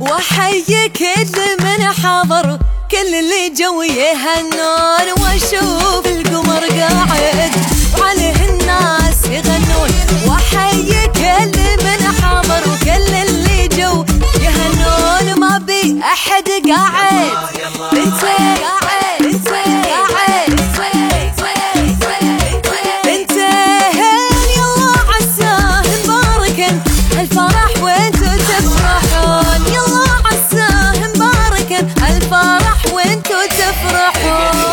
واحيي كل من حضر، كل اللي جو يهنون، واشوف القمر قاعد وعليه الناس يغنون. واحيي كل من حضر وكل اللي جو يهنون، ما بي احد قاعد انت قاعد انت قاعد انت يلا عساه مباركا الفرح وانتو تفرحون. يلا عساه مباركا الفرح وانتو تفرحون.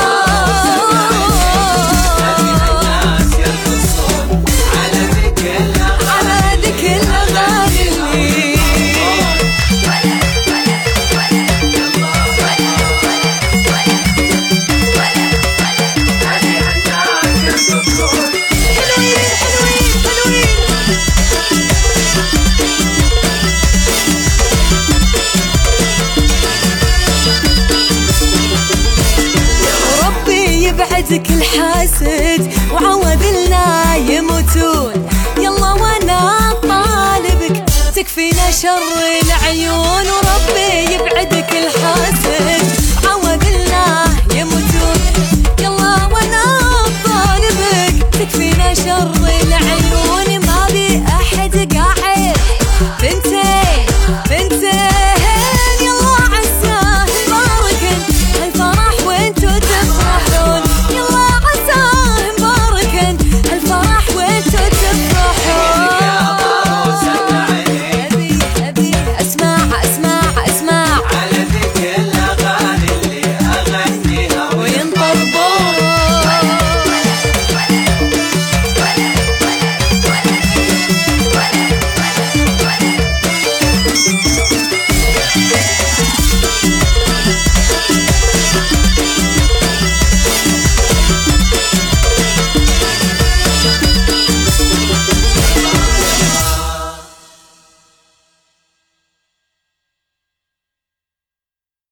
يبعدك الحاسد وعوض لنا يموتون. يلا وانا طالبك تكفينا شر العيون، وربي يبعدك الحاسد وعوض لنا يموتون. يلا وانا طالبك تكفينا شر